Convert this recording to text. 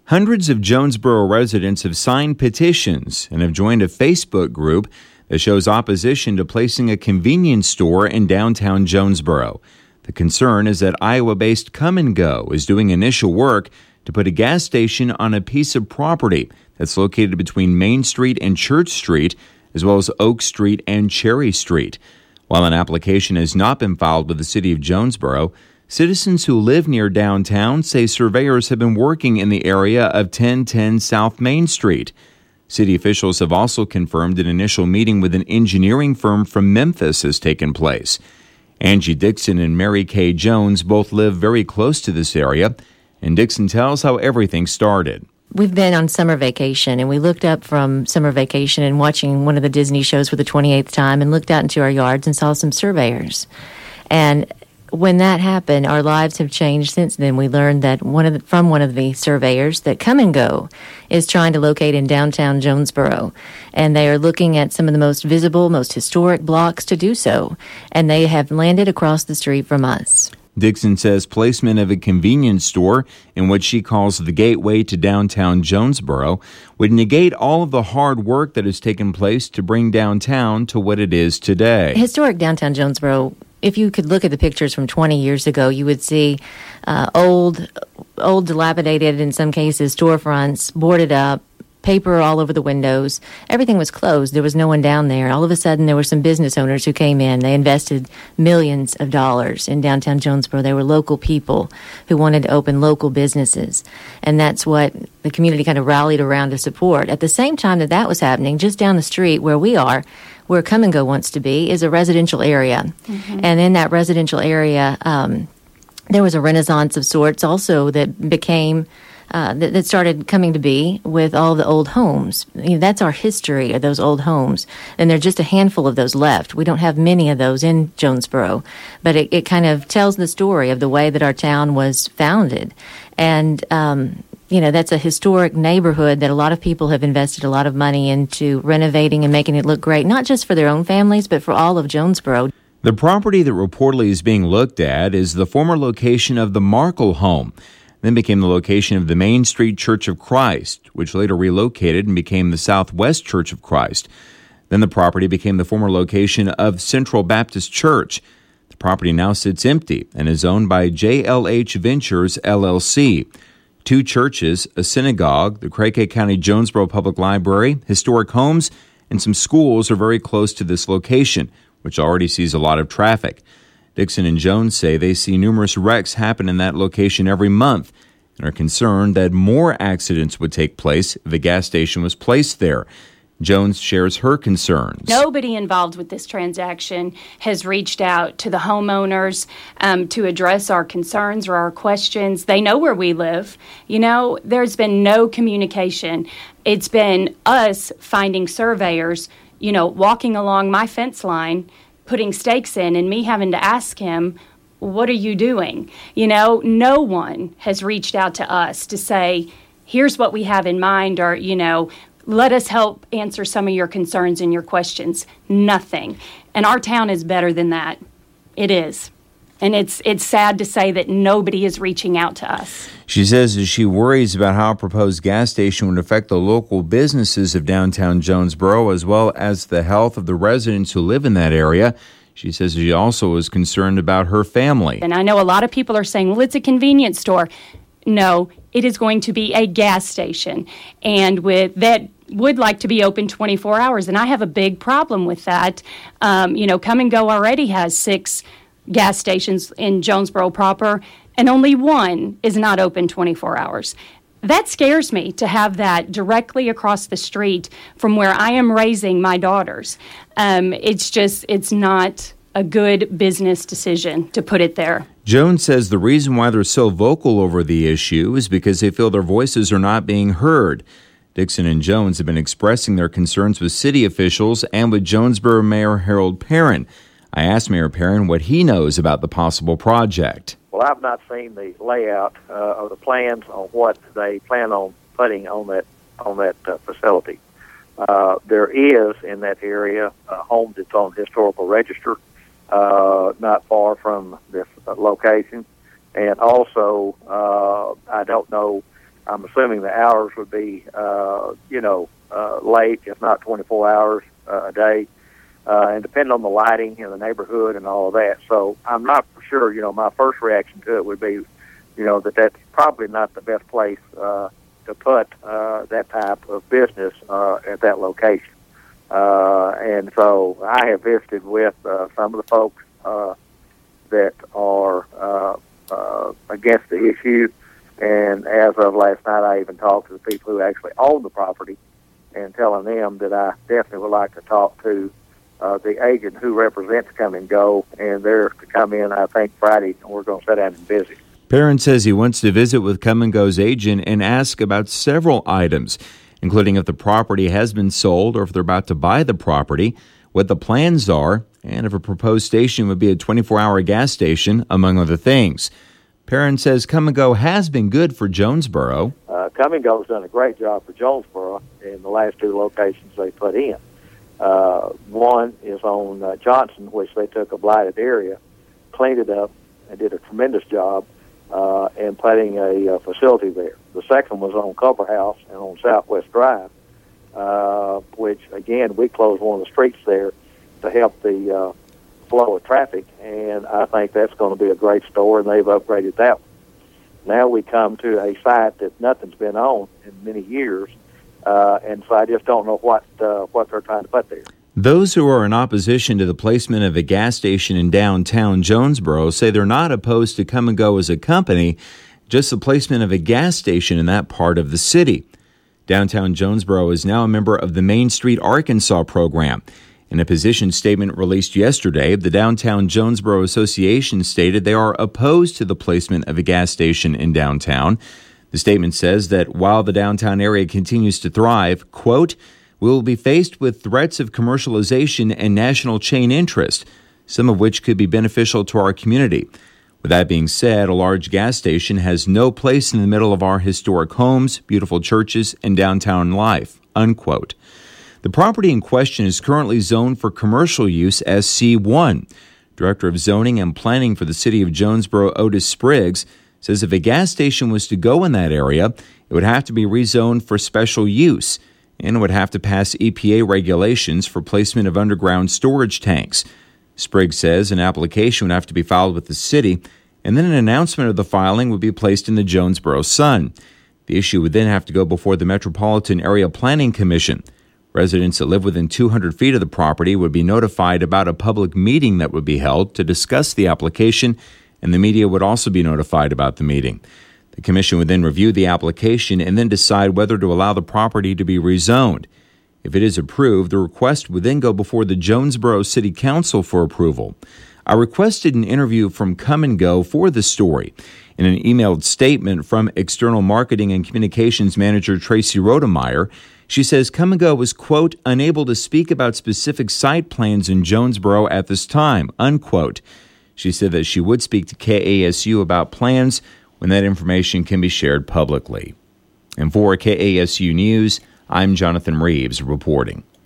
Hundreds of Jonesboro residents have signed petitions and have joined a Facebook group that shows opposition to placing a convenience store in downtown Jonesboro. The concern is that Iowa-based Come & Go is doing initial work to put a gas station on a piece of property that's located between Main Street and Church Street, as well as Oak Street and Cherry Street. While an application has not been filed with the city of Jonesboro, citizens who live near downtown say surveyors have been working in the area of 1010 South Main Street. City officials have also confirmed an initial meeting with an engineering firm from Memphis has taken place. Angie Dixon and Mary Kay Jones both live very close to this area, and Dixon tells how everything started. We've been on summer vacation, and we looked up from summer vacation and watching one of the Disney shows for the 28th time and looked out into our yards and saw some surveyors. And when that happened, our lives have changed since then. We learned that from one of the surveyors that Come & Go is trying to locate in downtown Jonesboro, and they are looking at some of the most visible, most historic blocks to do so, and they have landed across the street from us. Dixon says placement of a convenience store in what she calls the gateway to downtown Jonesboro would negate all of the hard work that has taken place to bring downtown to what it is today. Historic downtown Jonesboro, if you could look at the pictures from 20 years ago, you would see old, dilapidated, in some cases, storefronts, boarded up, paper all over the windows. Everything was closed. There was no one down there. All of a sudden, there were some business owners who came in. They invested millions of dollars in downtown Jonesboro. They were local people who wanted to open local businesses. And that's what the community kind of rallied around to support. At the same time that was happening, just down the street where we are, where Come & Go wants to be, is a residential area. Mm-hmm. And in that residential area, there was a renaissance of sorts also that became, that started coming to be with all the old homes. That's our history of those old homes. And there are just a handful of those left. We don't have many of those in Jonesboro. But it kind of tells the story of the way that our town was founded. And that's a historic neighborhood that a lot of people have invested a lot of money into renovating and making it look great, not just for their own families, but for all of Jonesboro. The property that reportedly is being looked at is the former location of the Markle home, then became the location of the Main Street Church of Christ, which later relocated and became the Southwest Church of Christ. Then the property became the former location of Central Baptist Church. The property now sits empty and is owned by JLH Ventures, LLC. Two churches, a synagogue, the Craighead County Jonesboro Public Library, historic homes, and some schools are very close to this location, which already sees a lot of traffic. Dixon and Jones say they see numerous wrecks happen in that location every month and are concerned that more accidents would take place if a gas station was placed there. Jones shares her concerns. Nobody involved with this transaction has reached out to the homeowners to address our concerns or our questions. They know where we live. There's been no communication. It's been us finding surveyors, walking along my fence line, putting stakes in, and me having to ask him, what are you doing? No one has reached out to us to say, here's what we have in mind, or, let us help answer some of your concerns and your questions. Nothing. And our town is better than that. It is. And it's sad to say that nobody is reaching out to us. She says as she worries about how a proposed gas station would affect the local businesses of downtown Jonesboro, as well as the health of the residents who live in that area. She says she also is concerned about her family. And I know a lot of people are saying, well, it's a convenience store. No, it is going to be a gas station. And with that, would like to be open 24 hours. And I have a big problem with that. Come & Go already has 6 gas stations in Jonesboro proper, and only one is not open 24 hours. That scares me to have that directly across the street from where I am raising my daughters. It's not a good business decision to put it there. Jones says the reason why they're so vocal over the issue is because they feel their voices are not being heard. Dixon and Jones have been expressing their concerns with city officials and with Jonesboro Mayor Harold Perrin. I asked Mayor Perrin what he knows about the possible project. Well, I've not seen the layout or the plans on what they plan on putting on that facility. There is in that area a home that's on historical register, not far from this location, and also I don't know. I'm assuming the hours would be, late, if not 24 hours a day, and depending on the lighting in the neighborhood and all of that. So I'm not for sure. My first reaction to it would be, that that's probably not the best place to put that type of business at that location. And so I have visited with some of the folks that are against the issue. And as of last night, I even talked to the people who actually own the property and telling them that I definitely would like to talk to the agent who represents Come and Go, and they're to come in, I think, Friday, and we're going to sit down and visit. Perrin says he wants to visit with Come and Go's agent and ask about several items, including if the property has been sold or if they're about to buy the property, what the plans are, and if a proposed station would be a 24-hour gas station, among other things. Perrin says Come and Go has been good for Jonesboro. Come and Go has done a great job for Jonesboro in the last two locations they put in. One is on Johnson, which they took a blighted area, cleaned it up, and did a tremendous job in putting a facility there. The second was on Culver House and on Southwest Drive, which, again, we closed one of the streets there to help the flow of traffic, and I think that's going to be a great store, and they've upgraded that one. Now we come to a site that nothing's been on in many years, and so I just don't know what they're trying to put there. Those who are in opposition to the placement of a gas station in downtown Jonesboro say they're not opposed to Come and Go as a company, just the placement of a gas station in that part of the city. Downtown Jonesboro is now a member of the Main Street Arkansas program. In a position statement released yesterday, the Downtown Jonesboro Association stated they are opposed to the placement of a gas station in downtown. The statement says that while the downtown area continues to thrive, quote, we will be faced with threats of commercialization and national chain interest, some of which could be beneficial to our community. With that being said, a large gas station has no place in the middle of our historic homes, beautiful churches, and downtown life, unquote. The property in question is currently zoned for commercial use as C1. Director of Zoning and Planning for the City of Jonesboro, Otis Spriggs, says if a gas station was to go in that area, it would have to be rezoned for special use and would have to pass EPA regulations for placement of underground storage tanks. Spriggs says an application would have to be filed with the city, and then an announcement of the filing would be placed in the Jonesboro Sun. The issue would then have to go before the Metropolitan Area Planning Commission. Residents that live within 200 feet of the property would be notified about a public meeting that would be held to discuss the application, and the media would also be notified about the meeting. The commission would then review the application and then decide whether to allow the property to be rezoned. If it is approved, the request would then go before the Jonesboro City Council for approval. I requested an interview from Come and Go for this story. In an emailed statement from External Marketing and Communications Manager Tracy Rodemeyer, she says Come and Go was, quote, unable to speak about specific site plans in Jonesboro at this time, unquote. She said that she would speak to KASU about plans when that information can be shared publicly. And for KASU News, I'm Jonathan Reeves reporting.